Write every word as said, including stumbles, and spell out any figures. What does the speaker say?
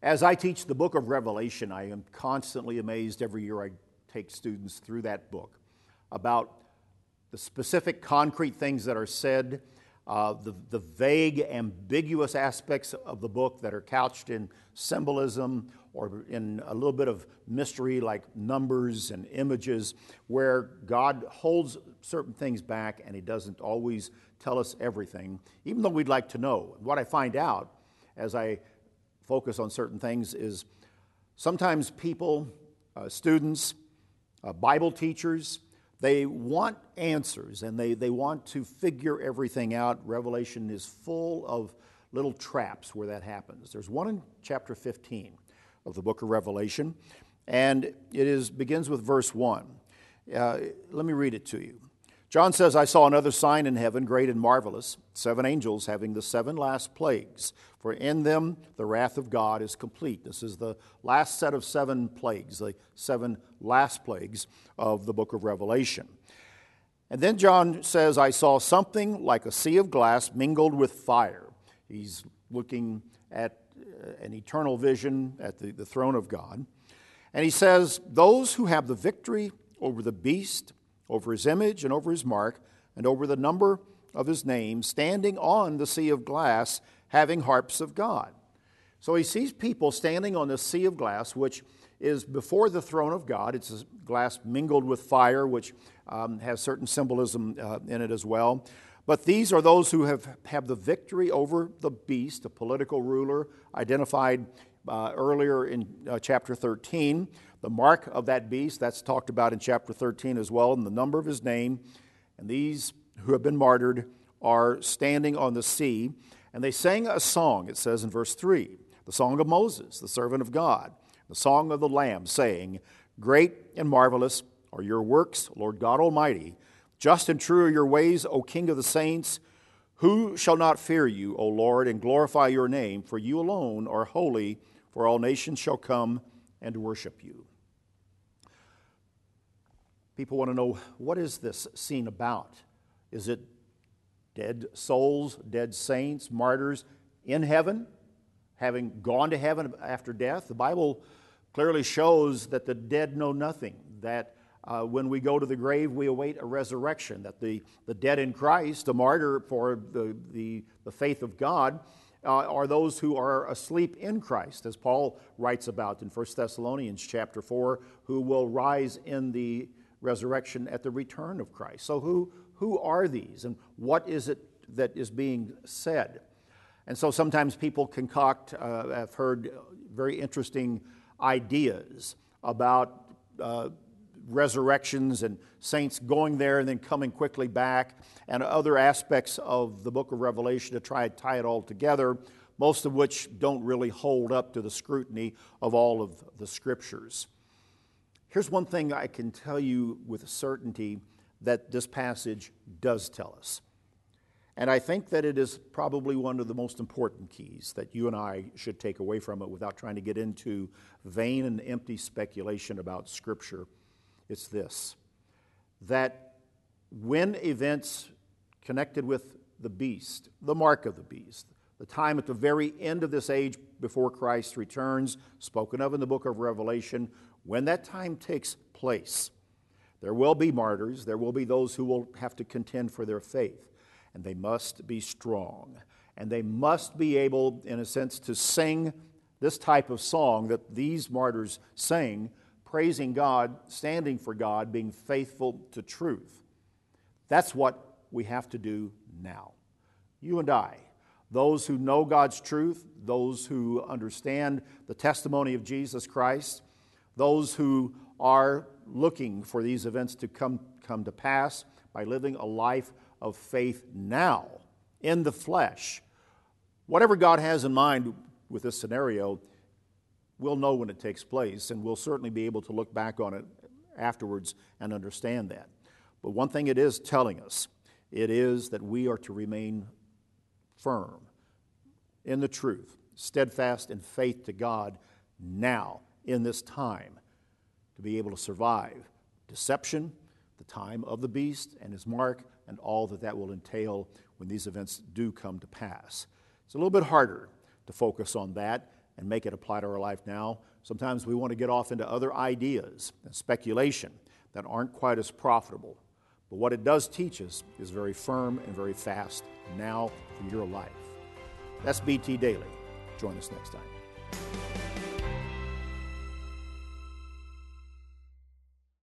As I teach the book of Revelation, I am constantly amazed every year I take students through that book about the specific concrete things that are said, uh, the, the vague, ambiguous aspects of the book that are couched in symbolism or in a little bit of mystery like numbers and images, where God holds certain things back and He doesn't always tell us everything, even though we'd like to know. What I find out as I focus on certain things is sometimes people, uh, students, uh, Bible teachers, they want answers and they, they want to figure everything out. Revelation is full of little traps where that happens. There's one in chapter fifteen of the book of Revelation, and it is begins with verse one. Uh, let me read it to you. John says, I saw another sign in heaven, great and marvelous, seven angels having the seven last plagues, for in them the wrath of God is complete. This is the last set of seven plagues, the seven last plagues of the book of Revelation. And then John says, I saw something like a sea of glass mingled with fire. He's looking at an eternal vision at the, the throne of God. And he says, those who have the victory over the beast, over his image and over his mark, and over the number of his name, standing on the sea of glass, having harps of God. So he sees people standing on the sea of glass, which is before the throne of God. It's a glass mingled with fire, which um, has certain symbolism uh, in it as well. But these are those who have, have the victory over the beast, a political ruler identified uh, earlier in uh, chapter thirteen. The mark of that beast, that's talked about in chapter thirteen as well, and the number of his name. And these who have been martyred are standing on the sea. And they sang a song, it says in verse three, the song of Moses, the servant of God, the song of the Lamb, saying, great and marvelous are your works, Lord God Almighty. Just and true are your ways, O King of the saints. Who shall not fear you, O Lord, and glorify your name? For you alone are holy, for all nations shall come and worship you. People want to know, what is this scene about? Is it dead souls, dead saints, martyrs in heaven, having gone to heaven after death? The Bible clearly shows that the dead know nothing, that uh, when we go to the grave, we await a resurrection, that the, the dead in Christ, the martyr for the, the, the faith of God, uh, are those who are asleep in Christ, as Paul writes about in First Thessalonians chapter four, who will rise in the resurrection at the return of Christ. So who, who are these, and what is it that is being said? And so sometimes people concoct, uh, I've heard very interesting ideas about uh, resurrections and saints going there and then coming quickly back, and other aspects of the book of Revelation to try to tie it all together, most of which don't really hold up to the scrutiny of all of the scriptures. Here's one thing I can tell you with certainty that this passage does tell us. And I think that it is probably one of the most important keys that you and I should take away from it without trying to get into vain and empty speculation about Scripture. It's this, that when events connected with the beast, the mark of the beast, the time at the very end of this age before Christ returns, spoken of in the book of Revelation, when that time takes place, there will be martyrs, there will be those who will have to contend for their faith, and they must be strong, and they must be able, in a sense, to sing this type of song that these martyrs sang, praising God, standing for God, being faithful to truth. That's what we have to do now. You and I, those who know God's truth, those who understand the testimony of Jesus Christ, those who are looking for these events to come, come to pass by living a life of faith now, in the flesh. Whatever God has in mind with this scenario, we'll know when it takes place, and we'll certainly be able to look back on it afterwards and understand that. But one thing it is telling us, it is that we are to remain firm in the truth, steadfast in faith to God now, in this time, to be able to survive deception, the time of the beast and his mark, and all that that will entail when these events do come to pass. It's a little bit harder to focus on that and make it apply to our life now. Sometimes we want to get off into other ideas and speculation that aren't quite as profitable. But what it does teach us is very firm and very fast now for your life. That's B T Daily. Join us next time.